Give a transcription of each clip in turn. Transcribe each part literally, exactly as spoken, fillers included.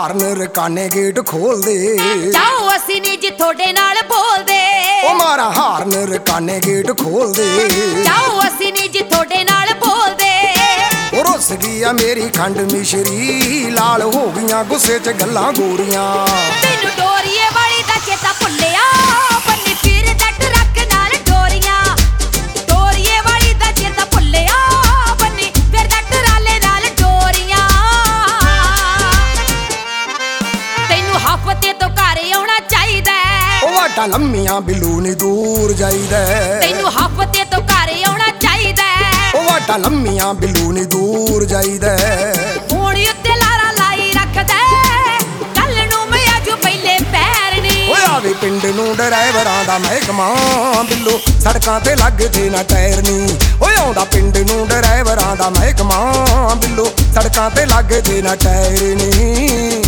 ਹਾਰਨ ਰਕਾਨੇ gate ਖੋਲ ਦੇ। ਜਾਓ ਅਸੀਂ ਨੀ ਜੀ ਤੁਹਾਡੇ ਨਾਲ ਬੋਲਦੇ। ਉਹ ਮਾਰਾ ਹਾਰਨ ਰਕਾਨੇ ਗੇਟ ਖੋਲ ਦੇ। ਜਾਓ ਅਸੀਂ ਨੀ ਜੀ ਤੁਹਾਡੇ ਨਾਲ ਬੋਲਦੇ। ਉਹ ਰੁੱਸ ਗਈ ਆ ਮੇਰੀ ਖੰਡ ਮਿਸ਼ਰੀ, ਲਾਲ ਹੋ ਗਈਆਂ ਗੁੱਸੇ 'ਚ ਗੱਲਾਂ ਗੋਰੀਆਂ। ਤੈਨੂੰ ਡੋਰੀਏ ਵਾਲੀ ਦਾ ਚੇਤਾ ਭੁੱਲਿਆ, ਬੰਨੀ ਫਿਰਦਾ ਟਰੱਕ ਨਾਲ ਡੋਰੀਆਂ। ਡੋਰੀਏ ਵਾਲੀ ਦਾ ਚੇਤਾ ਭੁੱਲਿਆ, ਬੰਨੀ ਫਿਰਦਾ ਟਰਾਲੇ ਨਾਲ ਡੋਰੀਆਂ। ਤੈਨੂੰ ਹਫ਼ਤੇ ਤੋਂ ਘਰ ਆਉਣਾ ਚਾਹੀਦਾ। ਉਹ ਵਾਟਾ ਲੰਮੀਆਂ ਬਿੱਲੂ ਨੀ ਦੂਰ ਜਾਈਦਾ। ਤੈਨੂੰ ਹਫ਼ਤੇ ਤੋਂ ਘਰ ਆਉਣਾ ਚਾਹੀਦਾ। ਉਹ ਵਾਟਾ ਲੰਮੀਆਂ ਬਿੱਲੂ ਨੀ ਦੂਰ ਜਾਈਦਾ। ਹੁਣ ਉੱਤੇ ਲਾਰਾ ਲਾਈ ਰੱਖਦਾ, ਕੱਲ ਨੂੰ ਮੈਂ ਆਜੂ ਪਹਿਲੇ ਪੈਰ ਨੀ। ਓਏ ਆਵੇ ਪਿੰਡ ਨੂੰ ਡਰਾਈਵਰਾਂ ਦਾ ਮਹਿਕਮਾ, ਬਿੱਲੋ ਸੜਕਾਂ ਤੇ ਲੱਗਦੇ ਨਾ ਟਾਇਰ ਨੀ। ਓਏ ਆਉਂਦਾ ਪਿੰਡ ਨੂੰ ਡਰਾਈਵਰਾਂ ਦਾ ਮਹਿਕਮਾ, ਬਿੱਲੋ ਸੜਕਾਂ ਤੇ ਲੱਗਦੇ ਨਾ ਟਾਇਰ ਨੀ।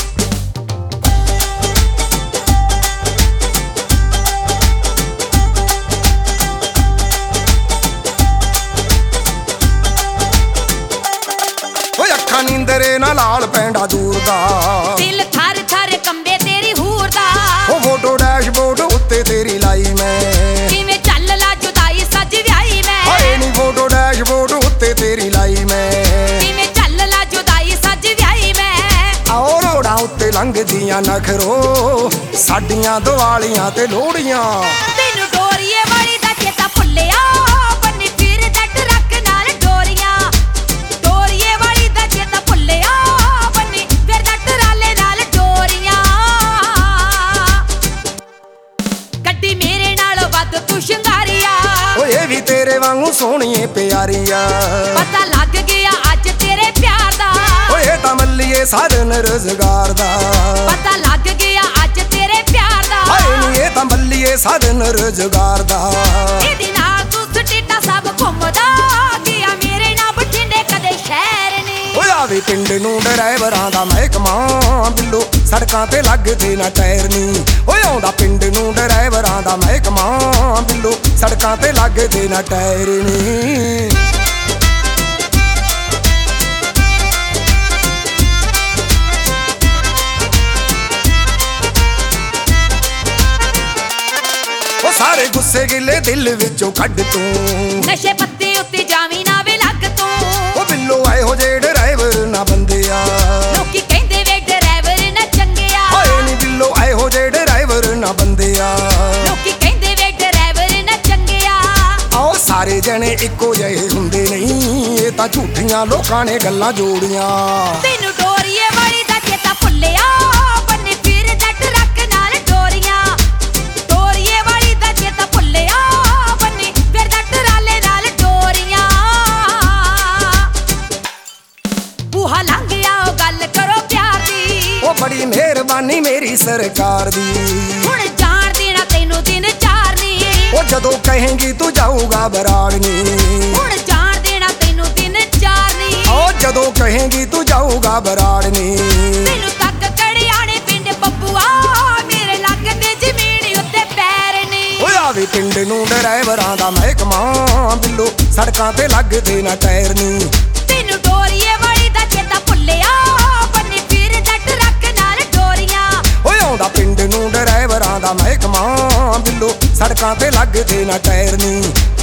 ਨੀਂਦਰੇ ਨਾ ਲਾਲ ਪੈਂਡਾ ਦੂਰ ਦਾ, ਦਿਲ ਥਰ ਥਰ ਕੰਬੇ ਤੇਰੀ ਹੂਰ ਦਾ। ਉਹ ਫੋਟੋ ਡੈਸ਼ਬੋਰਡ ਉੱਤੇ ਤੇਰੀ ਲਾਈ ਮੈਂ, ਕਿਵੇਂ ਚੱਲ ਲਾ ਜੁਦਾਈ ਸੱਜ ਵਿਆਹੀ ਮੈਂ। ਹਾਏ ਨੀ ਫੋਟੋ ਡੈਸ਼ਬੋਰਡ ਉੱਤੇ ਤੇਰੀ ਲਾਈ ਮੈਂ, ਕਿਵੇਂ ਚੱਲ ਲਾ ਜੁਦਾਈ ਸੱਜ ਵਿਆਹੀ ਮੈਂ। ਆਓ ਰੋੜਾਂ ਉੱਤੇ ਲੰਘਦੀਆਂ ਨਖਰੋ, ਸਾਡੀਆਂ ਦੀਵਾਲੀਆਂ ਤੇ ਲੋਹੜੀਆਂ। ਤੈਨੂੰ ਡੋਰੀਏ ਵਾਲੀ ਦਾ ਚੇਤਾ ਭੁੱਲਿਆ, ਬੰਨੀ ਫਿਰਦਾ ਟਰੱਕ ਨਾਲ ਡੋਰੀਆਂ। ਡੋਰੀਏ ਵਾਲੀ ਦਾ ਚੇਤਾ ਭੁੱਲਿਆ, ਬੰਨੀ ਫਿਰਦਾ ਟਰਾਲੇ ਨਾਲ ਡੋਰੀਆਂ। ਗੱਡੀ ਮੇਰੇ ਨਾਲੋਂ ਵੱਧ ਤੂੰ ਸ਼ਿੰਗਾਰੀਆ, ਓਏ ਵੀ ਤੇਰੇ ਵਾਂਗੂ ਸੋਹਣੀਏ ਪਿਆਰੀਆ। ਪਤਾ ਲੱਗ ਗਿਆ ਅੱਜ ਤੇਰੇ ਪਿਆਰ ਦਾ, ਓਏ ਤਾਂ ਮੱਲੀਏ ਸਾਧਨ ਰੁਜ਼ਗਾਰ ਦਾ। ਪਤਾ ਲੱਗ ਗਿਆ ਅੱਜ ਤੇਰੇ ਪਿਆਰ ਦਾ, ਹਾਏ ਨੀ ਇਹ ਤਾਂ ਮੱਲੀਏ ਸਾਧਨ ਰੁਜ਼ਗਾਰ ਦਾ। ਇਹਦੇ ਨਾਲ ਤੂੰ ਸਟੇਟਾ ਸਭ ਘੁੰਮਦਾ ਗਿਆ, ਮੇਰੇ ਨਾਲ ਬਠਿੰਡੇ ਕਦੇ ਸ਼ਹਿਰ ਨੀ। ਓਏ ਆਵੇ ਪਿੰਡ ਨੂੰ ਡਰਾਈਵਰਾਂ ਦਾ ਮਹਿਕਮਾ, ਬਿੱਲੋ ਸੜਕਾਂ ਤੇ ਲੱਗਦੇ ਨਾ ਟਾਇਰ ਨੀ। ਓਏ ਆਉਂਦਾ ਪਿੰਡ ਨੂੰ ਡਰਾਈਵਰਾਂ ਦਾ ਮਹਿਕਮਾ, ਬਿੱਲੋ ਸੜਕਾਂ ਤੇ ਲੱਗਦੇ ਨਾ ਟਾਇਰ ਨੀ। ਉਹ ਸਾਰੇ ਗੁੱਸੇ ਗਿੱਲੇ ਦਿਲ ਵਿੱਚੋਂ ਕੱਢ ਤੂੰ, ਨਸ਼ੇ ਪੱਤੇ ਉੱਤੇ ਜਾਵੀਂ ਨਾ ਵੇ ਲੱਗ ਤੂੰ। ਉਹ ਬਿੱਲੋ ਆਏ ਹੋ ਜੇ ਡਰਾਈਵਰ ਨਾ ਬੰਦਿਆ। ਲੋਕੀ ਕਹਿੰਦੇ ਵੇ ਡਰਾਈਵਰ ਨਾ ਚੰਗਿਆ, ਹਾਏ ਨੀ ਬਿੱਲੋ ਆਏ ਹੋ ਜੇ ਡਰਾਈਵਰ ਨਾ ਬੰਦਿਆ। ਲੋਕੀ ਕਹਿੰਦੇ ਵੇ ਡਰਾਈਵਰ ਨਾ ਚੰਗਿਆ। ਆਓ ਸਾਰੇ ਜਣੇ ਇੱਕੋ ਜਿਹੇ ਹੁੰਦੇ ਨਹੀਂ, ਇਹ ਤਾਂ ਝੂਠੀਆਂ ਲੋਕਾਂ ਨੇ ਗੱਲਾਂ ਜੋੜੀਆਂ। ਤੈਨੂੰ ਡੋਰੀਏ ਵਾਲੀ ਦਾ ਚੇਤਾ ਭੁੱਲਿਆ, ਬੰਨੀ ਫਿਰਦਾ ਟਰੱਕ ਨਾਲ ਡੋਰੀਆਂ। ਡੋਰੀਏ ਵਾਲੀ ਦਾ ਚੇਤਾ ਭੁੱਲਿਆ, ਬੰਨੀ ਫਿਰਦਾ ਟਰਾਲੇ ਨਾਲ ਡੋਰੀਆਂ। ਬੂਹਾ ਲੰਘ ਆਓ ਗੱਲ ਕਰੋ ਪਿਆਰ ਦੀ, ਉਹ ਬੜੀ ਮਿਹਰਬਾਨੀ ਮੇਰੀ ਸਰਕਾਰ ਦੀ। ਹੁਣ ਜਾਣ ਦੇਣਾ ਤੈਨੂੰ ਦਿਨ ਚਾਰ ਨੀ। ਉਹ ਜਦੋਂ ਕਹੇਂਗੀ ਤੂੰ ਜਾਊਗਾ ਬਰਾੜ ਨੀ। ਹੁਣ ਜਾਣ ਦੇਣਾ ਤੈਨੂੰ ਦਿਨ ਚਾਰ ਨੀ। ਉਹ ਜਦੋਂ ਕਹੇਂਗੀ ਤੂੰ ਜਾਊਗਾ ਬਰਾੜ ਨੀ। ਤੈਨੂੰ ਤੱਕ ਕੜਿਆਣੇ ਪਿੰਡ ਬੱਬੂਆ, ਮੇਰੇ ਲੱਗਦੇ ਜ਼ਮੀਨ ਉੱਤੇ ਪੈਰ ਨੀ। ਓਏ ਆਵੇ ਪਿੰਡ ਨੂੰ ਡਰਾਈਵਰਾਂ ਦਾ ਮਹਿਕਮਾ, ਬਿੱਲੋ ਸੜਕਾਂ ਤੇ ਲੱਗਦੇ ਨਾ ਟਾਇਰ ਨੀ। ਤੈਨੂੰ ਡੋਰੀਏ ਵਾਲੀ ਦਾ ਚੇਤਾ ਭੁੱਲਿਆ, ਬੰਨੀ ਫਿਰਦਾ ਟਰੱਕ ਨਾਲ ਡੋਰੀਆਂ। ਓਏ ਆਉਂਦਾ ਪਿੰਡ ਨੂੰ ਡਰਾਈਵਰਾਂ ਦਾ ਮਹਿਕਮਾ, ਬਿੱਲੋ ਸੜਕਾਂ ਤੇ ਲੱਗਦੇ ਨਾ ਟਾਇਰ ਨੀ।